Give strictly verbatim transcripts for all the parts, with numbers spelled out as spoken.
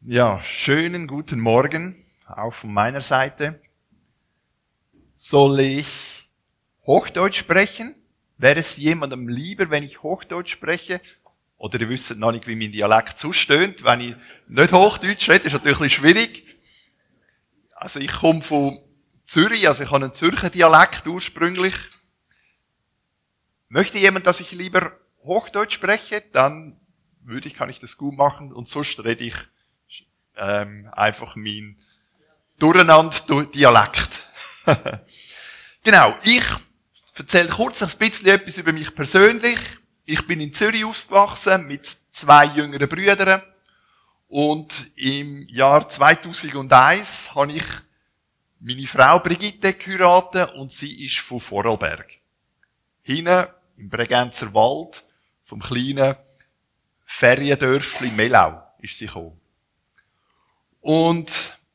Ja, schönen guten Morgen, auch von meiner Seite. Soll ich Hochdeutsch sprechen? Wäre es jemandem lieber, wenn ich Hochdeutsch spreche? Oder ihr wisst noch nicht, wie mein Dialekt zustöhnt. Wenn ich nicht Hochdeutsch rede, ist natürlich ein bisschen schwierig. Also ich komme von Zürich, also ich habe einen Zürcher Dialekt ursprünglich. Möchte jemand, dass ich lieber Hochdeutsch spreche, dann würde ich, kann ich das gut machen. Und sonst rede ich ähm, einfach mein Durcheinander-Dialekt. Genau, ich erzähle kurz ein bisschen etwas über mich persönlich. Ich bin in Zürich aufgewachsen mit zwei jüngeren Brüdern. Und im Jahr zweitausendeins habe ich meine Frau Brigitte geheiratet und sie ist von Vorarlberg. Hinten im Bregenzer Wald, vom kleinen Feriendörfli Melau, ist sie gekommen. Und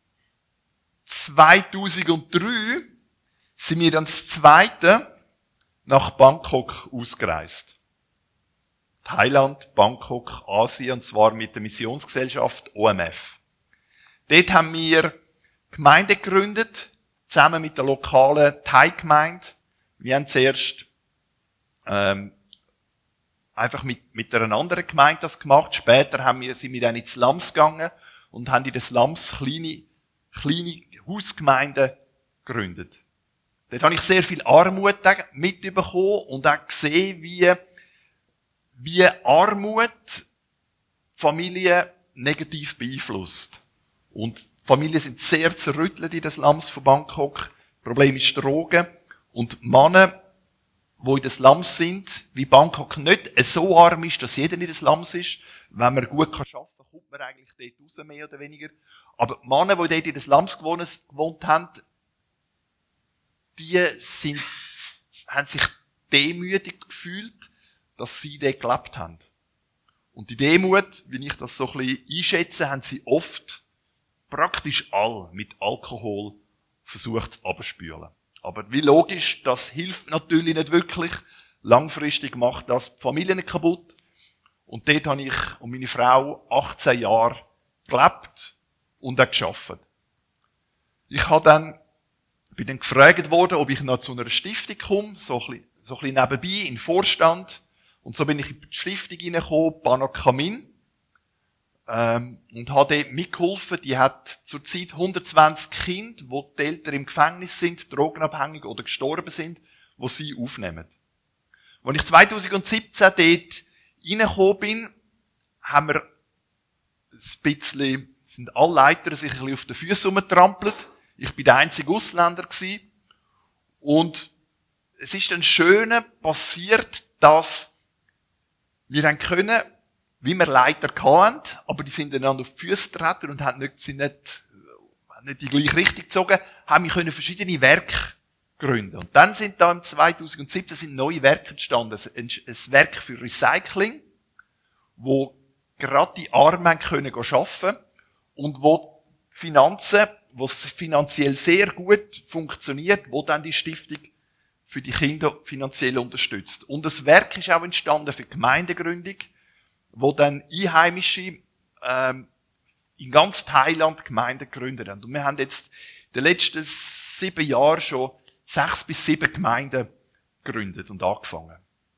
zweitausenddrei sind wir dann das zweite nach Bangkok ausgereist. Thailand, Bangkok, Asien, und zwar mit der Missionsgesellschaft O M F. Dort haben wir Gemeinde gegründet, zusammen mit der lokalen Thai-Gemeinde. Wir haben zuerst ähm, einfach mit, mit einer anderen Gemeinde das gemacht. Später haben wir, sind wir dann ins Slums gegangen und haben in den Slums kleine, kleine Hausgemeinden gegründet. Dort habe ich sehr viel Armut mitbekommen und auch gesehen, wie, wie Armut Familien negativ beeinflusst. Und Familien sind sehr zerrüttelt in den Slums von Bangkok. Das Problem ist Drogen. Und Männer, die in den Slums sind, wie Bangkok nicht so arm ist, dass jeder in den Slums ist. Wenn man gut arbeiten kann, kommt man eigentlich dort raus, mehr oder weniger. Aber die Männer, die dort in den Slums gewohnt, gewohnt haben, die sind, haben sich demütig gefühlt, dass sie dort gelebt haben. Und die Demut, wie ich das so ein bisschen einschätze, haben sie oft, praktisch all, mit Alkohol versucht zu abspülen. Aber wie logisch, das hilft natürlich nicht wirklich. Langfristig macht das die Familien kaputt. Und dort habe ich und meine Frau achtzehn Jahre gelebt und auch gearbeitet. Ich habe dann, bin dann gefragt worden, ob ich noch zu einer Stiftung komme, so ein bisschen, so ein bisschen nebenbei, in den Vorstand. Und so bin ich in die Stiftung hineingekommen, Banakamin, ähm, und habe dort mitgeholfen. Die hat zurzeit hundertzwanzig Kinder, wo die Eltern im Gefängnis sind, drogenabhängig oder gestorben sind, wo sie aufnehmen. Als ich zweitausendsiebzehn dort reingekommen bin, haben wir ein bisschen, sind alle Leiter sich ein bisschen auf den Füßen rumgetrampelt. Ich bin der einzige Ausländer gewesen. Und es ist dann schön passiert, dass wir dann können, wie wir Leiter hatten, aber die sind dann auf die Füße getreten und haben nicht, sind nicht, nicht die gleiche Richtung gezogen, haben wir können verschiedene Werke gründen. Und dann sind da im zweitausendsiebzehn sind neue Werke entstanden. Ein, ein Werk für Recycling, wo gerade die Armen können arbeiten und wo Finanzen, wo es finanziell sehr gut funktioniert, wo dann die Stiftung für die Kinder finanziell unterstützt. Und das Werk ist auch entstanden für Gemeindegründung, wo dann Einheimische ähm, in ganz Thailand Gemeinden gegründet haben. Und wir haben jetzt in den letzten sieben Jahren schon sechs bis sieben Gemeinden gegründet und angefangen.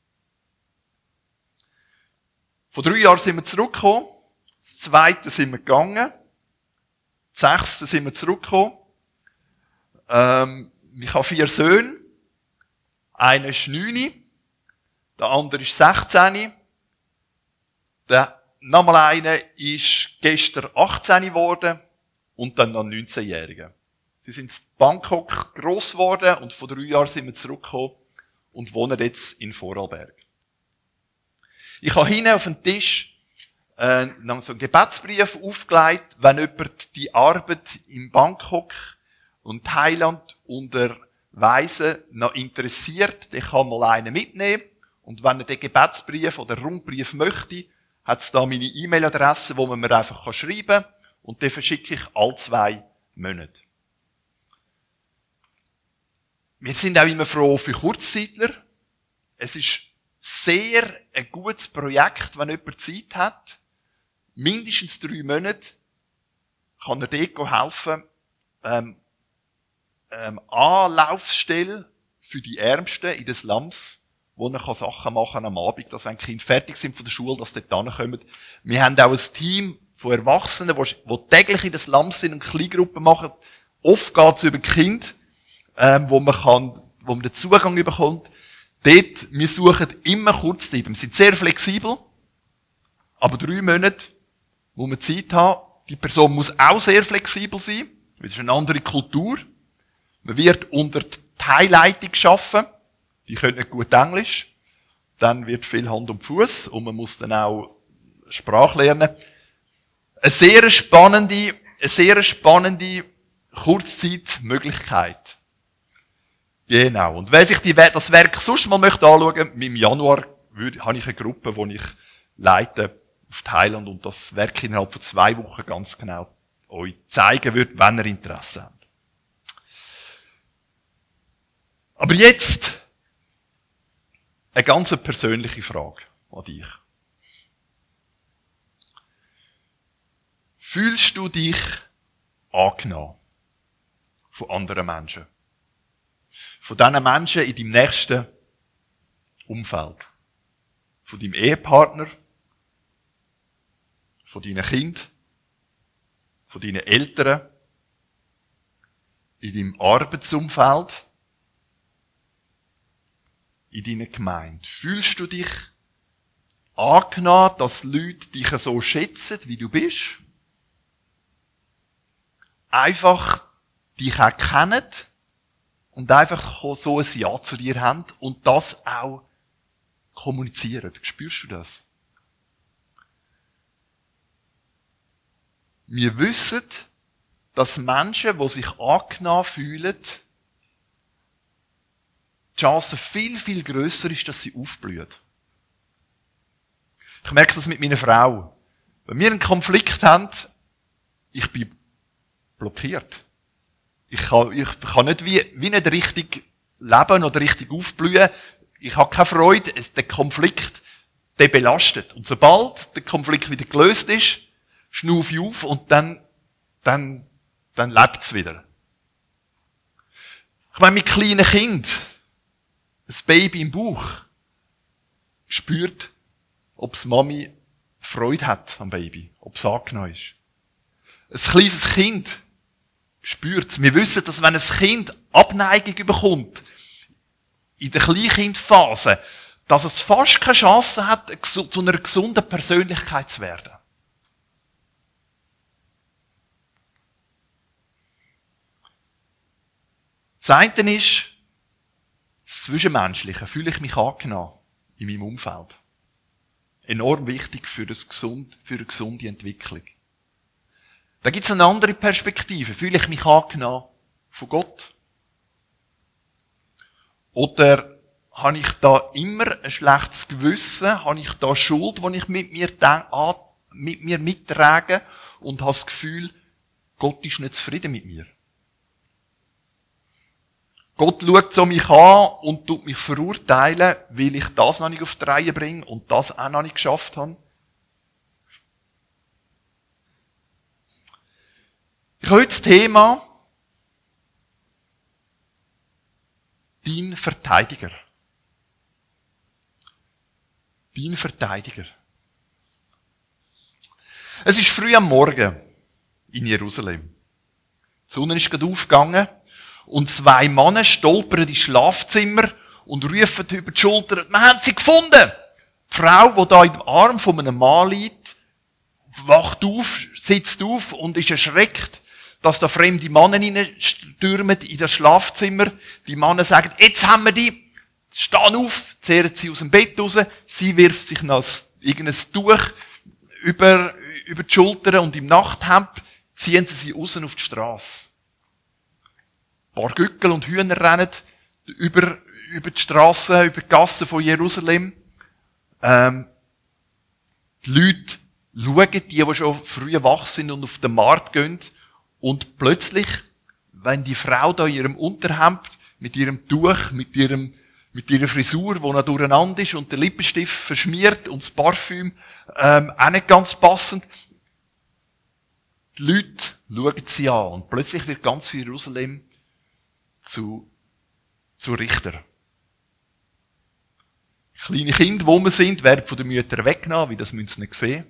Vor drei Jahren sind wir zurückgekommen. Das zweite sind wir gegangen. Das sechste sind wir zurückgekommen. Ähm, ich habe vier Söhne. Einer ist neun. Der andere ist sechzehn. Der nochmal einer ist gestern achtzehn geworden. Und dann noch ein neunzehnjähriger. Sie sind in Bangkok gross geworden und vor drei Jahren sind wir zurückgekommen und wohnen jetzt in Vorarlberg. Ich habe hinten auf dem Tisch äh, so einen Gebetsbrief aufgelegt, wenn jemand die Arbeit in Bangkok und Thailand unter Weisen noch interessiert, der kann mal einen mitnehmen. Und wenn er den Gebetsbrief oder Rundbrief möchte, hat es da meine E-Mail-Adresse, wo man mir einfach schreiben kann. Und den verschicke ich alle zwei Monate. Wir sind auch immer froh für Kurzzeitler. Es ist sehr ein gutes Projekt, wenn jemand Zeit hat, mindestens drei Monate kann er dort helfen, ähm, ähm, Anlaufstelle für die Ärmsten in den Slums, wo er Sachen machen kann am Abend, dass wenn die Kinder fertig sind von der Schule, dass sie dort hinkommen. Wir haben auch ein Team von Erwachsenen, die, die täglich in den Slums sind und Kleingruppen machen. Oft geht es über Kinder, ähm, wo man kann, wo man den Zugang bekommt. Dort, wir suchen immer Kurzzeit. Wir sind sehr flexibel, aber drei Monate, wo wir Zeit haben. Die Person muss auch sehr flexibel sein, weil es ist eine andere Kultur. Man wird unter Teilleitung arbeiten. Die können nicht gut Englisch. Dann wird viel Hand und Fuß und man muss dann auch Sprache lernen. Eine sehr spannende, eine sehr spannende Kurzzeitmöglichkeit. Genau. Und wer sich die, das Werk sonst mal möchte anschauen, im Januar würde, habe ich eine Gruppe, die ich leite auf Thailand und das Werk innerhalb von zwei Wochen ganz genau euch zeigen wird, wenn ihr Interesse habt. Aber jetzt eine ganz persönliche Frage an dich. Fühlst du dich angenommen von anderen Menschen? Von diesen Menschen in deinem nächsten Umfeld? Von deinem Ehepartner? Von deinen Kindern? Von deinen Eltern? In deinem Arbeitsumfeld? In deiner Gemeinde? Fühlst du dich angenommen, dass Leute dich so schätzen, wie du bist? Einfach dich auch kennen und einfach so ein Ja zu dir haben und das auch kommunizieren. Spürst du das? Wir wissen, dass Menschen, die sich angenommen fühlen, die Chance viel, viel grösser ist, dass sie aufblühen. Ich merke das mit meiner Frau. Wenn wir einen Konflikt haben, ich bin blockiert. Ich kann, ich kann nicht wie, wie nicht richtig leben oder richtig aufblühen. Ich habe keine Freude. Der Konflikt, der belastet. Und sobald der Konflikt wieder gelöst ist, schnaufe ich auf und dann, dann, dann lebt's wieder. Ich meine, mit kleinen Kind, ein Baby im Bauch, spürt, ob es Mami Freude hat am Baby, ob es angenommen ist. Ein kleines Kind spürt es. Wir wissen, dass wenn ein Kind Abneigung bekommt, in der Kleinkindphase, dass es fast keine Chance hat, zu einer gesunden Persönlichkeit zu werden. Das eine ist, das Zwischenmenschliche. Fühle ich mich angenommen in meinem Umfeld? Enorm wichtig für, das gesund, für eine gesunde Entwicklung. Da gibt es eine andere Perspektive. Fühle ich mich angenommen von Gott? Oder habe ich da immer ein schlechtes Gewissen? Habe ich da Schuld, die ich mit mir, denk, mit mir mittrage und habe das Gefühl, Gott ist nicht zufrieden mit mir? Gott schaut so mich an und tut mich verurteilen, weil ich das noch nicht auf die Reihe bringe und das auch noch nicht geschafft habe. Ich habe heute das Thema Dein Verteidiger. Dein Verteidiger. Es ist früh am Morgen in Jerusalem. Die Sonne ist gerade aufgegangen und zwei Männer stolpern ins Schlafzimmer und rufen über die Schulter, wir haben sie gefunden! Die Frau, die da im Arm von einem Mann liegt, wacht auf, sitzt auf und ist erschreckt, dass da fremde Männer reinstürmen in das Schlafzimmer. Die Männer sagen, jetzt haben wir die, stehen auf, zehren sie aus dem Bett raus, sie wirft sich noch irgendein Tuch über, über die Schultern und im Nachthemd ziehen sie sie raus auf die Strasse. Ein paar Gückel und Hühner rennen über, über die Strassen, über die Gassen von Jerusalem. Ähm, die Leute schauen, die, die schon früh wach sind und auf den Markt gehen. Und plötzlich, wenn die Frau da in ihrem Unterhemd, mit ihrem Tuch, mit ihrem, mit ihrer Frisur, die noch durcheinander ist und der Lippenstift verschmiert und das Parfüm, ähm, auch nicht ganz passend. Die Leute schauen sie an und plötzlich wird ganz Jerusalem zu, zu Richter. Kleine Kinder, wo wir sind, werden von den Müttern weggenommen, wie das müssen sie nicht sehen.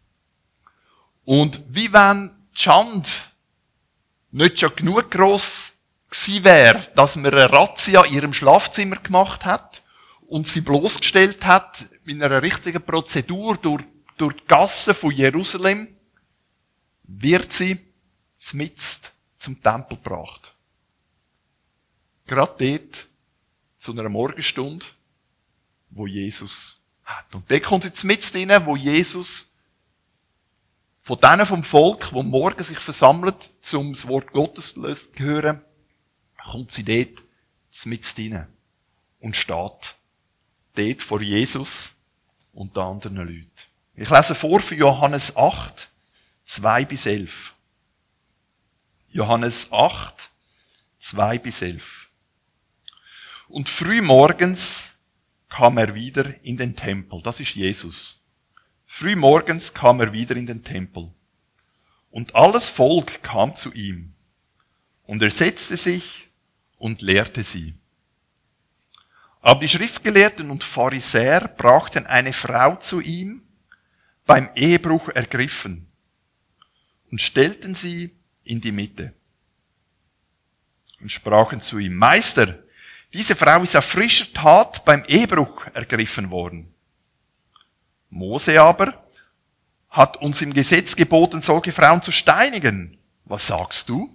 Und wie wenn die Schande nicht schon genug gross gewesen wäre, dass man eine Razzia in ihrem Schlafzimmer gemacht hat und sie bloßgestellt hat in einer richtigen Prozedur durch, durch die Gassen von Jerusalem, wird sie zmitzt zum Tempel gebracht. Gerade dort, zu einer Morgenstunde, wo Jesus hat. Und dort kommt sie zmitzt rein, wo Jesus von denen vom Volk, wo morgen sich versammelt, um das Wort Gottes zu hören, kommt sie dort zmitzt rein und steht dort vor Jesus und den anderen Leuten. Ich lese vor für Johannes acht, zwei bis elf. Johannes acht, zwei bis elf. Und frühmorgens kam er wieder in den Tempel. Das ist Jesus. Frühmorgens kam er wieder in den Tempel. Und alles Volk kam zu ihm. Und er setzte sich und lehrte sie. Aber die Schriftgelehrten und Pharisäer brachten eine Frau zu ihm, beim Ehebruch ergriffen, und stellten sie in die Mitte. Und sprachen zu ihm: Meister, diese Frau ist auf frischer Tat beim Ehebruch ergriffen worden. Mose aber hat uns im Gesetz geboten, solche Frauen zu steinigen. Was sagst du?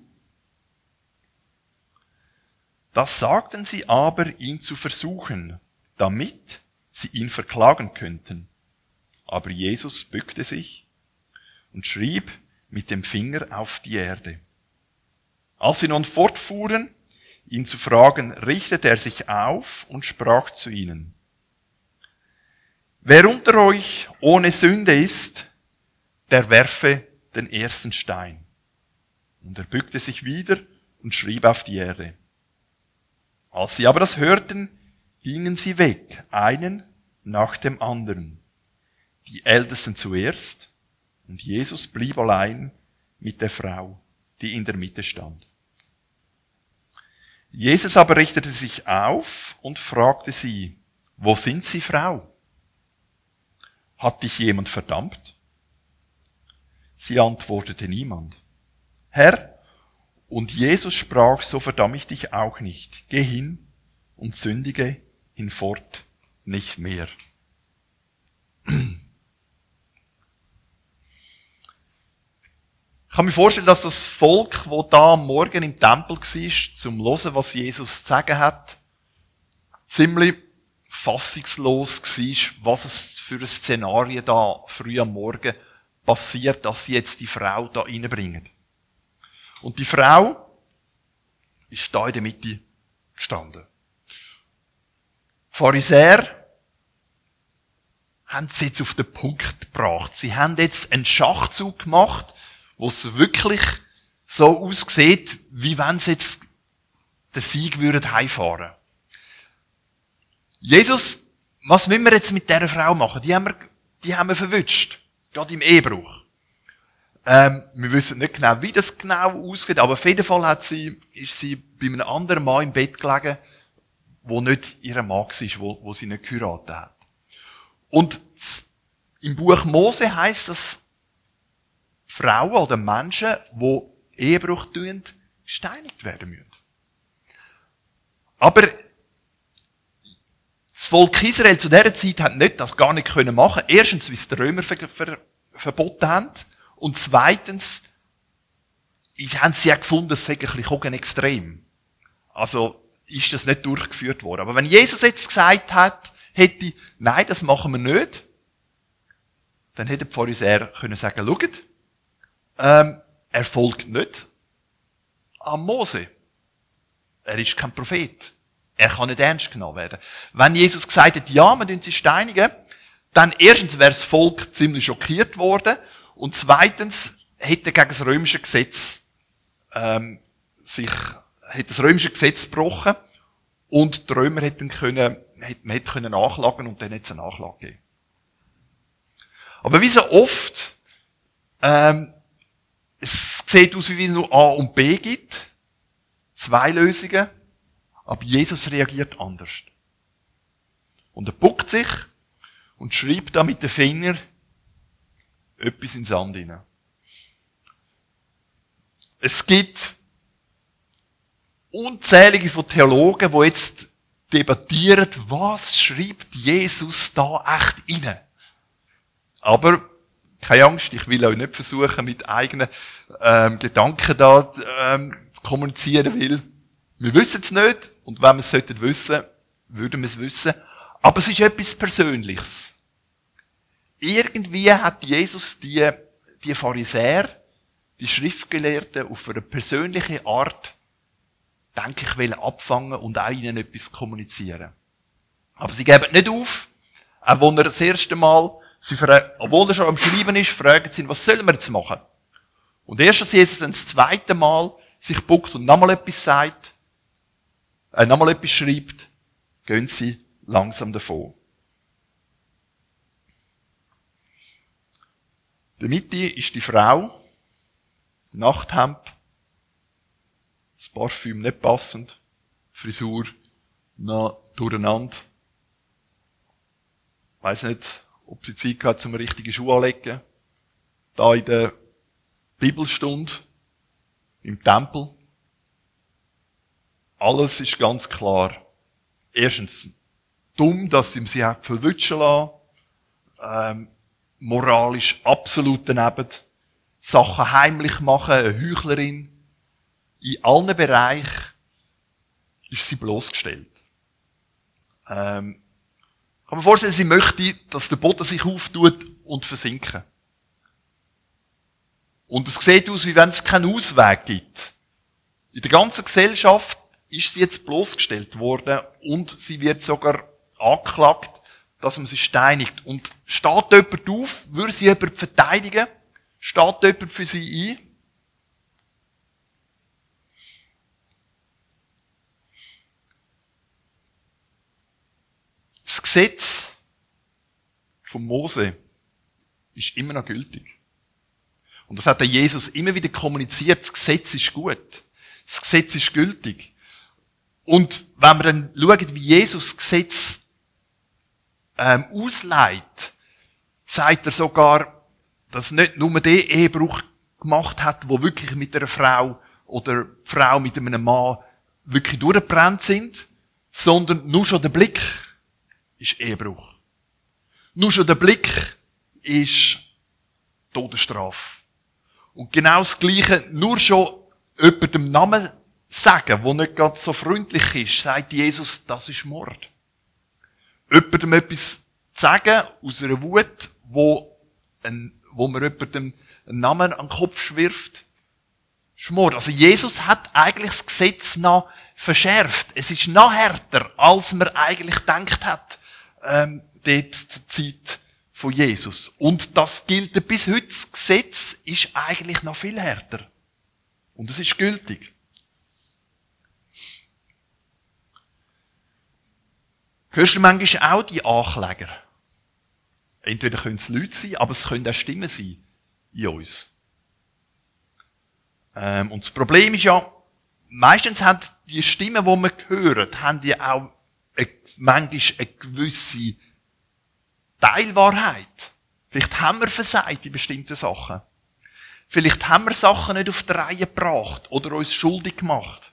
Das sagten sie aber, ihn zu versuchen, damit sie ihn verklagen könnten. Aber Jesus bückte sich und schrieb mit dem Finger auf die Erde. Als sie nun fortfuhren, ihn zu fragen, richtete er sich auf und sprach zu ihnen: Wer unter euch ohne Sünde ist, der werfe den ersten Stein. Und er bückte sich wieder und schrieb auf die Erde. Als sie aber das hörten, gingen sie weg, einen nach dem anderen. Die Ältesten zuerst, und Jesus blieb allein mit der Frau, die in der Mitte stand. Jesus aber richtete sich auf und fragte sie: Wo sind Sie, Frau? Hat dich jemand verdammt? Sie antwortete: Niemand. Herr, und Jesus sprach: So verdamme ich dich auch nicht. Geh hin und sündige hinfort nicht mehr. Ich kann mir vorstellen, dass das Volk, das da am Morgen im Tempel war, zum Hören, was Jesus zu sagen hat, ziemlich fassungslos war, was es für ein Szenario da früh am Morgen passiert, dass sie jetzt die Frau da reinbringen. Und die Frau ist da in der Mitte gestanden. Die Pharisäer haben sie jetzt auf den Punkt gebracht. Sie haben jetzt einen Schachzug gemacht, wo es wirklich so aussieht, wie wenn sie jetzt den Sieg würden heimfahren. Jesus, was wollen wir jetzt mit dieser Frau machen? Die haben wir, die haben wir verwünscht. Gerade im Ehebruch. Ähm, wir wissen nicht genau, wie das genau ausgeht, aber auf jeden Fall hat sie, ist sie bei einem anderen Mann im Bett gelegen, wo nicht ihr Mann war, wo, wo sie nicht geheiratet hat. Und im Buch Mose heisst das, Frauen oder Menschen, die Ehebruch tun, gesteinigt werden müssen. Aber das Volk Israel zu dieser Zeit hat nicht das gar nicht können machen. Erstens, weil es die Römer ver- ver- verboten haben. Und zweitens, haben sie ja gefunden, es sei ein bisschen extrem. Also ist das nicht durchgeführt worden. Aber wenn Jesus jetzt gesagt hat, hätte, nein, das machen wir nicht, dann hätte die Pharisäer können sagen, schaut, ähm, er folgt nicht an Mose. Er ist kein Prophet. Er kann nicht ernst genommen werden. Wenn Jesus gesagt hat, ja, wir tun sie steinigen, dann erstens wäre das Volk ziemlich schockiert worden und zweitens hätte gegen das römische Gesetz ähm, sich hätte das römische Gesetz gebrochen und die Römer hätten können, hätten, hätten können nachlagen und dann hätte es eine Nachlage gegeben. Aber wie so oft ähm, es sieht aus, wie es nur A und B gibt. Zwei Lösungen. Aber Jesus reagiert anders. Und er buckt sich und schreibt da mit den Fingern etwas in den Sand hinein. Es gibt unzählige von Theologen, die jetzt debattieren, was schreibt Jesus da echt rein? Aber keine Angst, ich will euch nicht versuchen, mit eigenen ähm, Gedanken da ähm, zu kommunizieren, weil wir wissen es nicht. Und wenn wir es sollten wissen, würden wir es wissen. Aber es ist etwas Persönliches. Irgendwie hat Jesus die, die Pharisäer, die Schriftgelehrten auf eine persönliche Art, denke ich, wollen abfangen und auch ihnen etwas kommunizieren. Aber sie geben nicht auf, auch wenn er das erste Mal, sie fragen, obwohl er schon am Schreiben ist, fragen sie ihn, was sollen wir jetzt machen? Und erst als Jesus dann das zweite Mal sich buckt und nochmal etwas sagt, äh, nochmal etwas schreibt, gehen sie langsam davon. In der Mitte ist die Frau, Nachthemd, das Parfüm nicht passend, Frisur noch durcheinander. Ich weiss nicht, ob sie Zeit hat, zum richtigen Schuh anlegen. Da in der Bibelstunde, im Tempel. Alles ist ganz klar. Erstens, dumm, dass sie sie hat verwutschen lassen. Ähm, moralisch absolut daneben. Sachen heimlich machen, eine Heuchlerin. In allen Bereichen ist sie bloßgestellt. Ähm, ich kann mir vorstellen, sie möchte, dass der Boden sich auftut und versinken. Und es sieht aus, wie wenn es keinen Ausweg gibt. In der ganzen Gesellschaft ist sie jetzt bloßgestellt worden und sie wird sogar angeklagt, dass man sie steinigt. Und steht jemand auf, würde sie jemand verteidigen? Steht jemand für sie ein? Das Gesetz von Mose ist immer noch gültig. Und das hat der Jesus immer wieder kommuniziert. Das Gesetz ist gut. Das Gesetz ist gültig. Und wenn wir dann schauen, wie Jesus das Gesetz ähm, ausleitet, sagt er sogar, dass nicht nur der Ehebruch gemacht hat, wo wirklich mit einer Frau oder die Frau mit einem Mann wirklich durchgebrannt sind, sondern nur schon der Blick ist Ehebruch. Nur schon der Blick ist Todesstrafe. Und genau das Gleiche, nur schon jemandem Namen sagen, der nicht ganz so freundlich ist, sagt Jesus, das ist Mord. Jemandem etwas sagen aus einer Wut, wo, ein, wo man jemandem einen Namen an den Kopf schwirft, ist Mord. Also Jesus hat eigentlich das Gesetz noch verschärft. Es ist noch härter, als man eigentlich gedacht hat, ähm, dort zur Zeit von Jesus. Und das gilt bis heute. Das Gesetz ist eigentlich noch viel härter. Und es ist gültig. Hörst du manchmal auch die Ankläger? Entweder können es Leute sein, aber es können auch Stimmen sein in uns. Ähm, und das Problem ist ja, meistens haben die Stimmen, die man hört, haben die auch eine, manchmal eine gewisse Teilwahrheit. Vielleicht haben wir versagt in bestimmten Sachen. Vielleicht haben wir Sachen nicht auf die Reihe gebracht oder uns schuldig gemacht.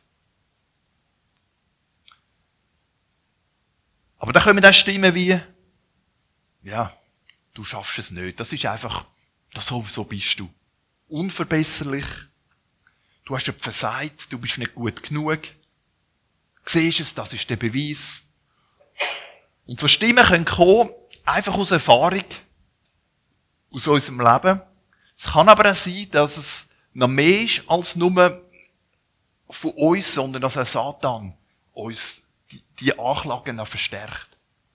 Aber da kommen dann Stimmen wie, ja, du schaffst es nicht. Das ist einfach, das so, so bist du. Unverbesserlich. Du hast ja versagt, du bist nicht gut genug. Siehst es, das ist der Beweis. Und so Stimmen können kommen, einfach aus Erfahrung, aus unserem Leben. Es kann aber auch sein, dass es noch mehr ist als nur von uns, sondern dass auch Satan uns die, die Anklagen noch verstärkt.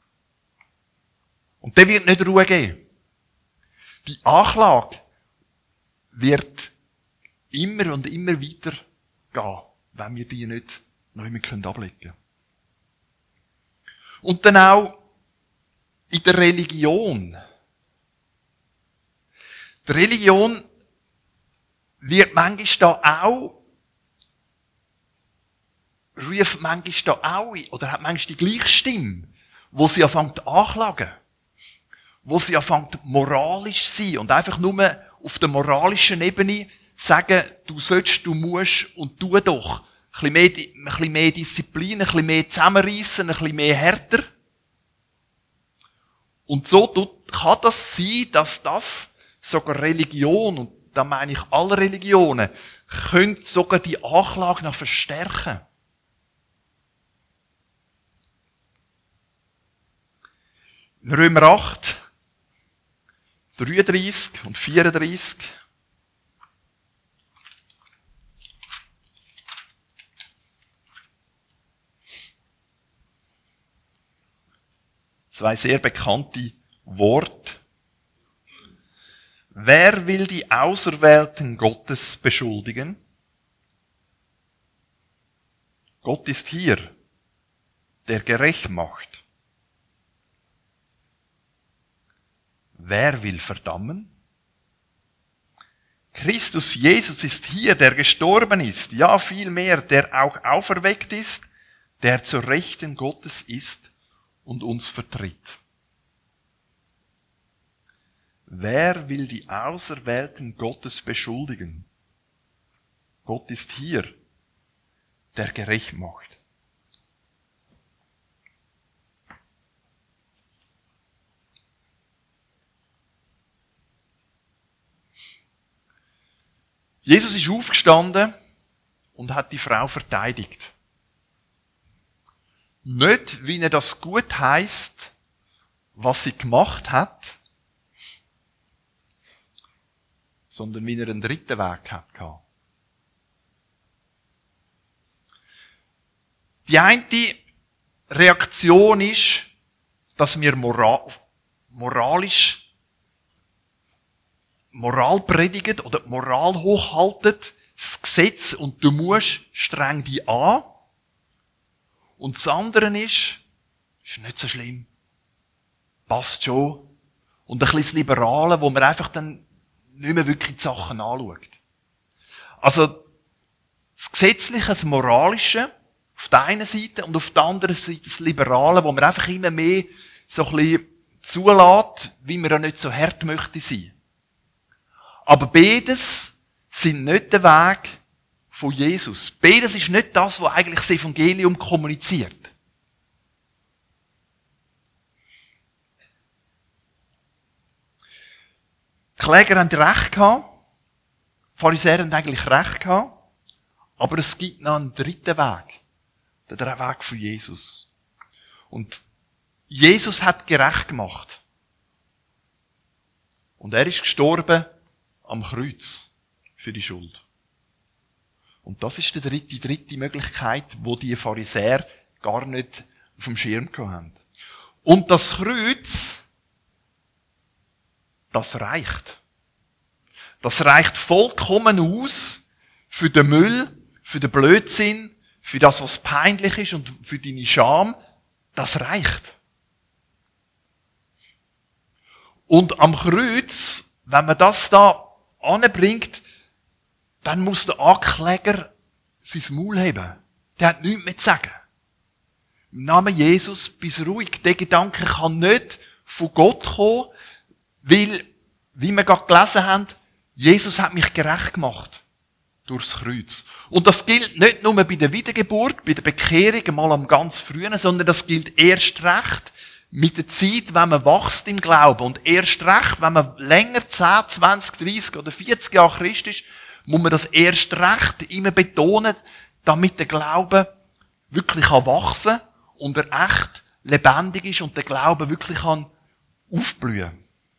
Und der wird nicht Ruhe geben. Die Anklage wird immer und immer weiter gehen, wenn wir die nicht noch immer ablegen können. Und dann auch in der Religion. Die Religion wird manchmal da auch, ruft manchmal da auch, oder hat manchmal die gleiche Stimme, wo sie anfängt anklagen, wo sie anfängt moralisch zu sein und einfach nur auf der moralischen Ebene sagen, du sollst, du musst und tu doch. Ein bisschen mehr, ein bisschen mehr Disziplin, ein bisschen mehr zusammenreissen, ein bisschen mehr härter. Und so kann das sein, dass das sogar Religion, und da meine ich alle Religionen, können sogar die Anklage noch verstärken. In Römer acht, dreiunddreißig und vierunddreißig. Zwei sehr bekannte Worte. Wer will die Auserwählten Gottes beschuldigen? Gott ist hier, der gerecht macht. Wer will verdammen? Christus Jesus ist hier, der gestorben ist, ja vielmehr, der auch auferweckt ist, der zur Rechten Gottes ist und uns vertritt. Wer will die Auserwählten Gottes beschuldigen? Gott ist hier, der gerecht macht. Jesus ist aufgestanden und hat die Frau verteidigt. Nicht, wie er das gut heisst, was sie gemacht hat, sondern wie er einen dritten Weg hatte. Die eine Reaktion ist, dass wir moral, moralisch Moral predigen oder die Moral hochhalten, das Gesetz, und du musst streng dich an. Und das andere ist, ist nicht so schlimm. Passt schon. Und ein bisschen das Liberale, wo man einfach dann nicht mehr wirklich die Sachen anschaut. Also, das Gesetzliche, das Moralische, auf der einen Seite, und auf der anderen Seite das Liberale, wo man einfach immer mehr so ein bisschen zulässt, wie man ja nicht so hart möchte sein. Aber beides sind nicht der Weg von Jesus. Beides ist nicht das, was eigentlich das Evangelium kommuniziert. Die Kläger haben recht gehabt. Die Pharisäer haben eigentlich recht gehabt. Aber es gibt noch einen dritten Weg. Der Weg von Jesus. Und Jesus hat gerecht gemacht. Und er ist gestorben am Kreuz für die Schuld. Und das ist die dritte, die dritte Möglichkeit, wo die Pharisäer gar nicht auf dem Schirm gehabt haben. Und das Kreuz, das reicht. Das reicht vollkommen aus für den Müll, für den Blödsinn, für das, was peinlich ist und für deine Scham. Das reicht. Und am Kreuz, wenn man das da anbringt, dann muss der Ankläger sein Maul heben. Der hat nichts mehr zu sagen. Im Namen Jesus, bist ruhig. Der Gedanke kann nicht von Gott kommen, weil, wie wir gerade gelesen haben, Jesus hat mich gerecht gemacht. Durchs Kreuz. Und das gilt nicht nur bei der Wiedergeburt, bei der Bekehrung, mal am ganz frühen, sondern das gilt erst recht mit der Zeit, wenn man wächst im Glauben. Und erst recht, wenn man länger, zehn, zwanzig, dreissig oder vierzig Jahre Christ ist, muss man das erst recht immer betonen, damit der Glaube wirklich kann wachsen und er echt lebendig ist und der Glaube wirklich kann aufblühen.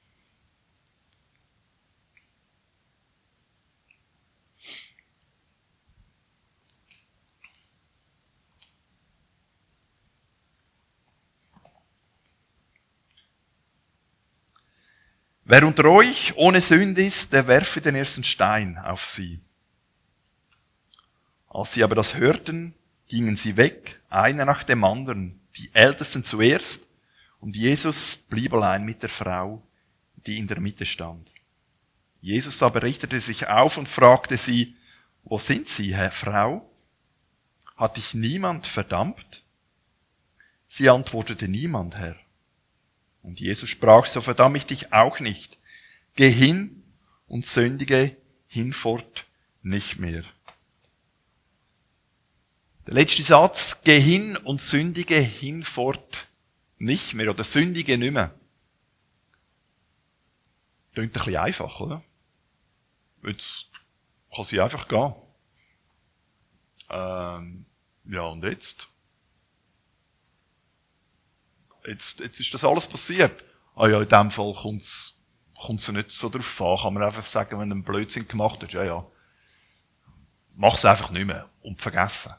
Wer unter euch ohne Sünde ist, der werfe den ersten Stein auf sie. Als sie aber das hörten, gingen sie weg, einer nach dem anderen, die Ältesten zuerst, und Jesus blieb allein mit der Frau, die in der Mitte stand. Jesus aber richtete sich auf und fragte sie, wo sind Sie, Herr Frau? Hat dich niemand verdammt? Sie antwortete, niemand, Herr. Und Jesus sprach, so verdamme ich dich auch nicht. Geh hin und sündige hinfort nicht mehr. Der letzte Satz, geh hin und sündige hinfort nicht mehr, oder sündige nicht mehr. Klingt ein bisschen einfach, oder? Jetzt kann sie einfach gehen. Ähm, ja, und jetzt? Jetzt, jetzt ist das alles passiert. Ah ja, in dem Fall kommt's, kommt's ja nicht so drauf an. Kann man einfach sagen, wenn du einen Blödsinn gemacht hast, ja, ja. Mach's einfach nicht mehr und vergessen.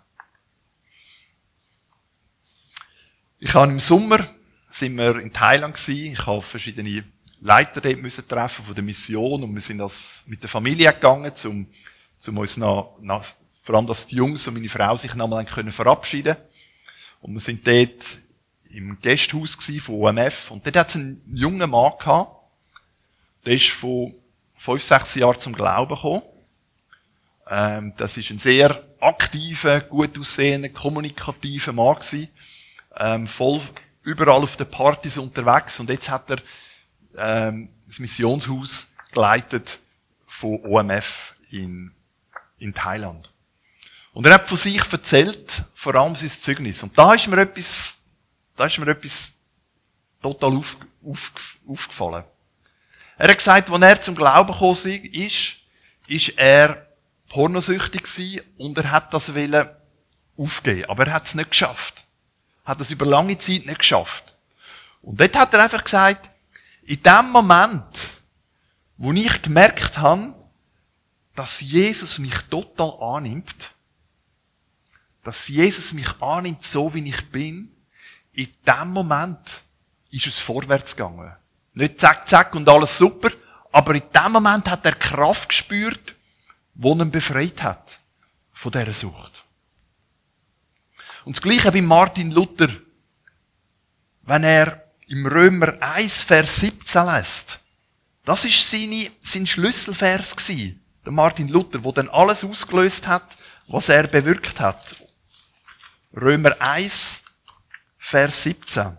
Ich habe im Sommer, sind wir in Thailand gewesen. Ich habe verschiedene Leiter dort müssen treffen von der Mission und wir sind das mit der Familie gegangen, um, um uns noch, noch, vor allem, dass die Jungs und meine Frau sich nochmal können verabschieden. Und wir sind dort im Gästehaus von O M F und dort hat es einen jungen Mann gehabt, der ist von fünf, sechs Jahren zum Glauben gekommen. Ähm, das ist ein sehr aktiver, gut aussehender, kommunikativer Mann gewesen, ähm, voll überall auf den Partys unterwegs und jetzt hat er ähm, das Missionshaus geleitet von O M F in, in Thailand. Und er hat von sich erzählt, vor allem sein Zeugnis. Und da ist mir etwas, da ist mir etwas total auf, auf, aufgefallen. Er hat gesagt, als er zum Glauben gekommen ist, ist er pornosüchtig gewesen und er hat das wollen aufgeben. Aber er hat es nicht geschafft. Er hat es über lange Zeit nicht geschafft. Und dort hat er einfach gesagt, in dem Moment, wo ich gemerkt habe, dass Jesus mich total annimmt, dass Jesus mich annimmt, so wie ich bin, in dem Moment ist es vorwärts gegangen. Nicht zack, zack und alles super, aber in dem Moment hat er Kraft gespürt, die ihn befreit hat von dieser Sucht. Und das Gleiche wie Martin Luther, wenn er im Römer eins, Vers siebzehn lässt. Das ist seine, sein Schlüsselvers gewesen, der Martin Luther, der dann alles ausgelöst hat, was er bewirkt hat. Römer eins, Vers siebzehn.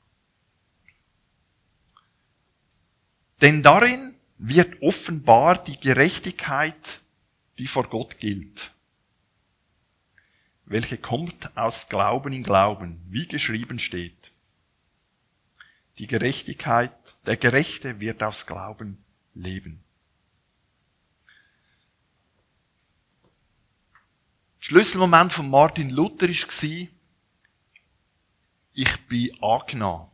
Denn darin wird offenbar die Gerechtigkeit, die vor Gott gilt, welche kommt aus Glauben in Glauben, wie geschrieben steht. Die Gerechtigkeit, der Gerechte wird aus Glauben leben. Schlüsselmoment von Martin Luther war, ich bin angenommen.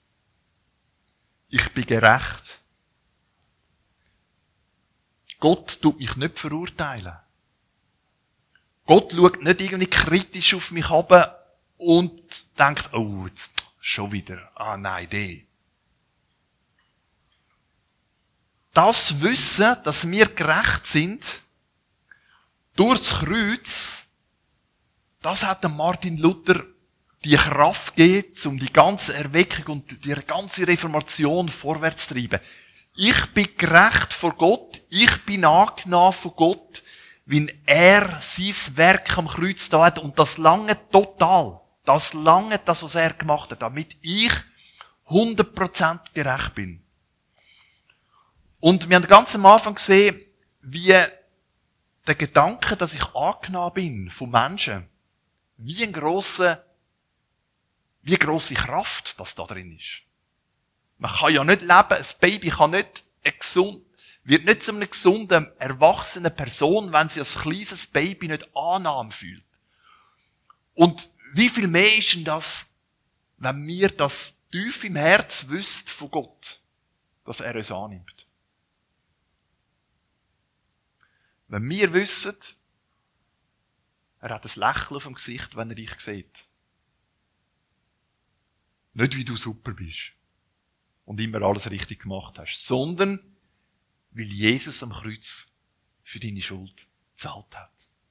Ich bin gerecht. Gott tut mich nicht verurteilen. Gott schaut nicht irgendwie kritisch auf mich runter und denkt, oh, jetzt schon wieder. Ah, nein, die. Das Wissen, dass wir gerecht sind, durchs Kreuz, das hat dem Martin Luther die Kraft gegeben, um die ganze Erweckung und die ganze Reformation vorwärts zu treiben. Ich bin gerecht vor Gott, ich bin angenommen von Gott, wenn er sein Werk am Kreuz da hat. Und das lange total. Das lange das, was er gemacht hat, damit ich hundert Prozent gerecht bin. Und wir haben ganz am Anfang gesehen, wie der Gedanke, dass ich angenommen bin von Menschen, wie ein grosser, wie eine grosse Kraft, das da drin ist. Man kann ja nicht leben, ein Baby kann nicht ein gesund, wird nicht zu einer gesunden, erwachsenen Person, wenn sie als kleines Baby nicht Annahme fühlt. Und wie viel mehr ist denn das, wenn wir das tief im Herz wüssten von Gott, dass er uns annimmt? Wenn wir wissen, er hat ein Lächeln auf dem Gesicht, wenn er dich sieht. Nicht, wie du super bist und immer alles richtig gemacht hast, sondern weil Jesus am Kreuz für deine Schuld gezahlt hat.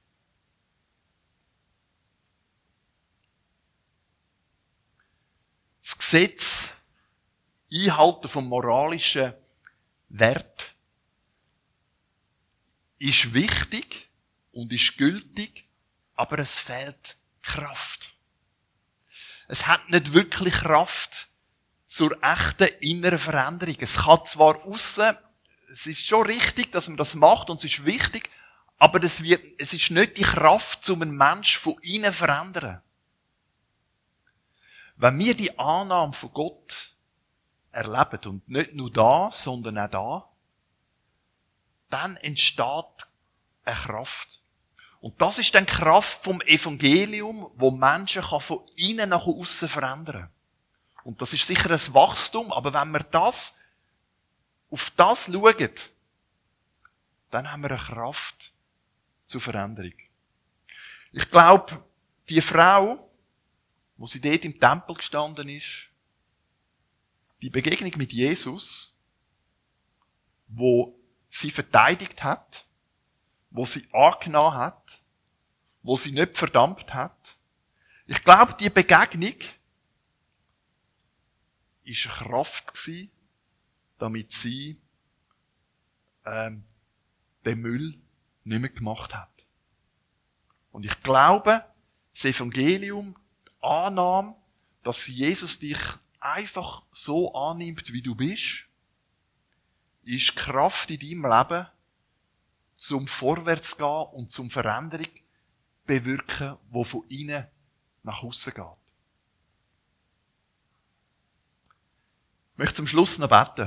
Das Gesetz, Einhalten von moralischen Wert, ist wichtig und ist gültig, aber es fehlt Kraft. Es hat nicht wirklich Kraft zur echten inneren Veränderung. Es kann zwar aussen, es ist schon richtig, dass man das macht und es ist wichtig, aber es, wird, es ist nicht die Kraft, um einen Menschen von innen zu verändern. Wenn wir die Annahme von Gott erleben, und nicht nur da, sondern auch da, dann entsteht eine Kraft. Und das ist dann die Kraft vom Evangelium, wo Menschen von innen nach außen verändern kann. Und das ist sicher ein Wachstum, aber wenn wir das, auf das schauen, dann haben wir eine Kraft zur Veränderung. Ich glaube, die Frau, wo sie dort im Tempel gestanden ist, die Begegnung mit Jesus, wo sie verteidigt hat, wo sie angenommen hat, wo sie nicht verdammt hat. Ich glaube, die Begegnung ist eine Kraft gewesen, damit sie ähm, den Müll nicht mehr gemacht hat. Und ich glaube, das Evangelium, die Annahme, dass Jesus dich einfach so annimmt, wie du bist, ist Kraft in deinem Leben, zum Vorwärts gehen und zum Veränderung bewirken, die von innen nach außen geht. Ich möchte zum Schluss noch beten.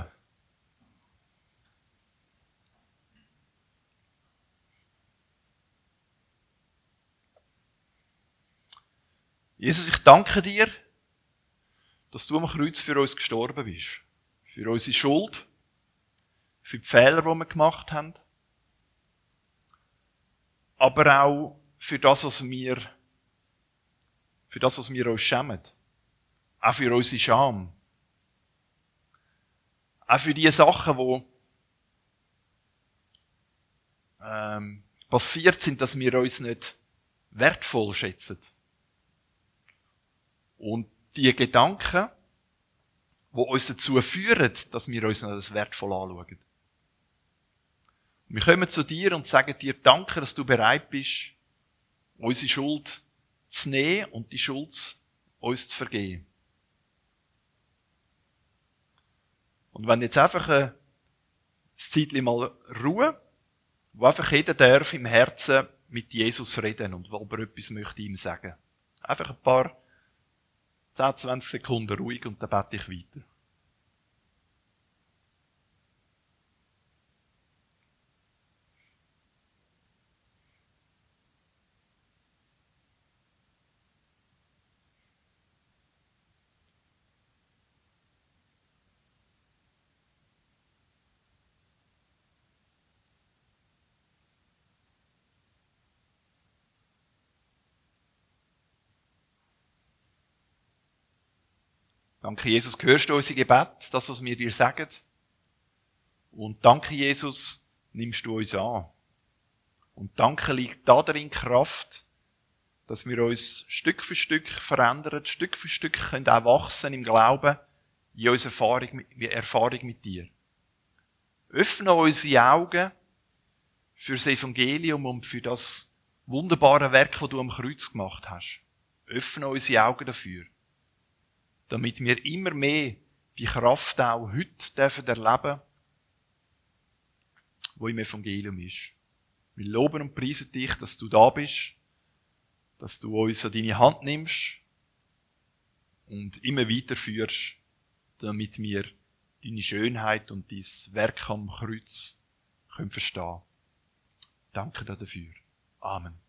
Jesus, ich danke dir, dass du am Kreuz für uns gestorben bist. Für unsere Schuld, für die Fehler, die wir gemacht haben, aber auch für das, was wir, für das, was wir uns schämen. Auch für unsere Scham. Auch für die Sachen, die ähm, passiert sind, dass wir uns nicht wertvoll schätzen. Und die Gedanken, die uns dazu führen, dass wir uns nicht als wertvoll anschauen. Wir kommen zu dir und sagen dir Danke, dass du bereit bist, unsere Schuld zu nehmen und die Schuld uns zu vergeben. Und wenn jetzt einfach ein Zeitchen mal Ruhe, wo einfach jeder darf im Herzen mit Jesus reden und wo er etwas möchte ihm sagen. Einfach ein paar zehn, zwanzig Sekunden ruhig und dann bete ich weiter. Danke, Jesus, hörst du unser Gebet, das, was wir dir sagen? Und danke, Jesus, nimmst du uns an. Und danke liegt darin Kraft, dass wir uns Stück für Stück verändern, Stück für Stück können auch wachsen im Glauben, in unserer Erfahrung mit, Erfahrung mit dir. Öffne unsere Augen für das Evangelium und für das wunderbare Werk, das du am Kreuz gemacht hast. Öffne unsere Augen dafür, damit wir immer mehr die Kraft auch heute dürfen erleben, die im Evangelium ist. Wir loben und preisen dich, dass du da bist, dass du uns an deine Hand nimmst und immer weiterführst, damit wir deine Schönheit und dein Werk am Kreuz können verstehen. Danke dir dafür. Amen.